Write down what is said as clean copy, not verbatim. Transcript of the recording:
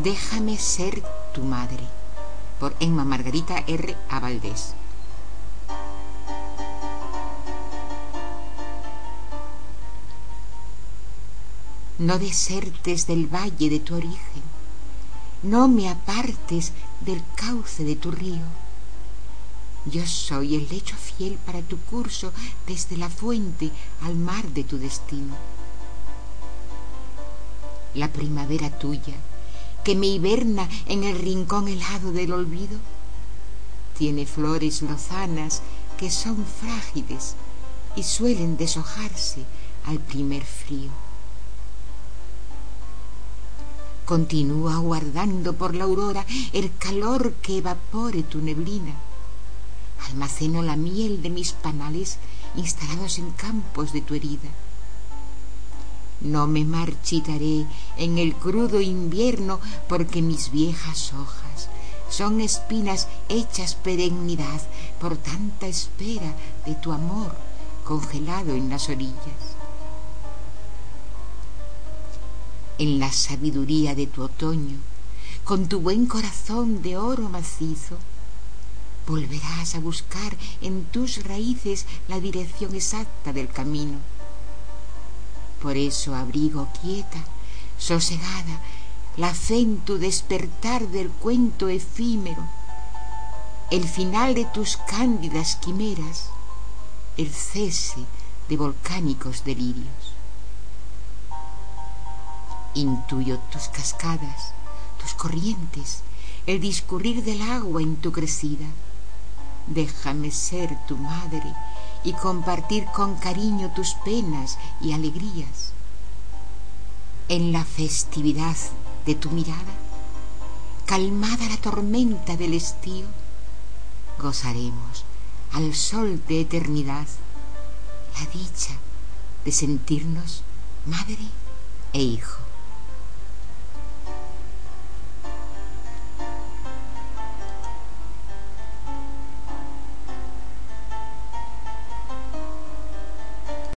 Déjame ser tu madre, por Emma Margarita R. A. Valdés. No desertes del valle de tu origen, no me apartes del cauce de tu río. Yo soy el lecho fiel para tu curso desde la fuente al mar de tu destino. La primavera tuya, que me hiberna en el rincón helado del olvido, tiene flores lozanas que son frágiles y suelen deshojarse al primer frío. Continúa guardando por la aurora el calor que evapore tu neblina. Almaceno la miel de mis panales instalados en campos de tu herida. No me marchitaré en el crudo invierno, porque mis viejas hojas son espinas hechas perennidad por tanta espera de tu amor congelado en las orillas. En la sabiduría de tu otoño, con tu buen corazón de oro macizo, volverás a buscar en tus raíces la dirección exacta del camino. Por eso abrigo quieta, sosegada, la fe en tu despertar del cuento efímero, el final de tus cándidas quimeras, el cese de volcánicos delirios. Intuyo tus cascadas, tus corrientes, el discurrir del agua en tu crecida. Déjame ser tu madre y compartir con cariño tus penas y alegrías. En la festividad de tu mirada, calmada la tormenta del estío, gozaremos al sol de eternidad la dicha de sentirnos madre e hijo.